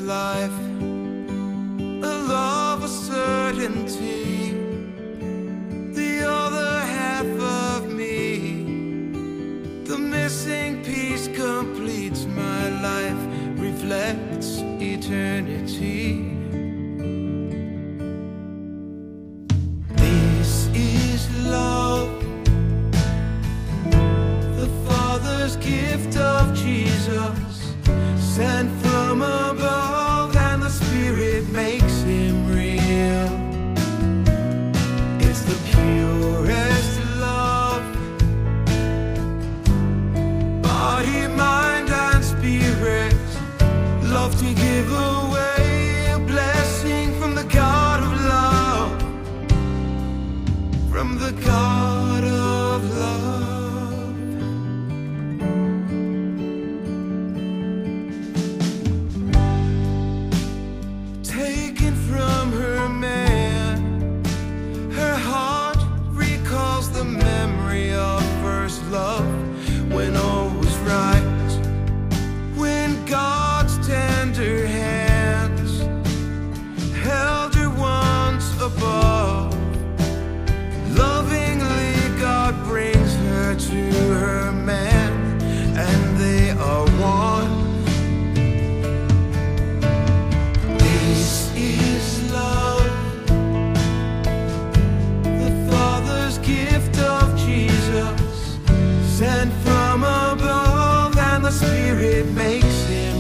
life, a love of certainty. The other half of me, the missing piece completes my life, reflects eternity. This is love, the Father's gift of Jesus, sent from above, and the Spirit makes him real. It's the purest love, body, mind, and spirit. Love to give away, a blessing from the God of love, from the God of love. Taken from her man, her heart recalls the memory of first love, when all was right, when God's tender hands held her once above. Lovingly God brings her to her man, and they are one. This is love, the Father's gift of Jesus, sent from above, and the Spirit makes him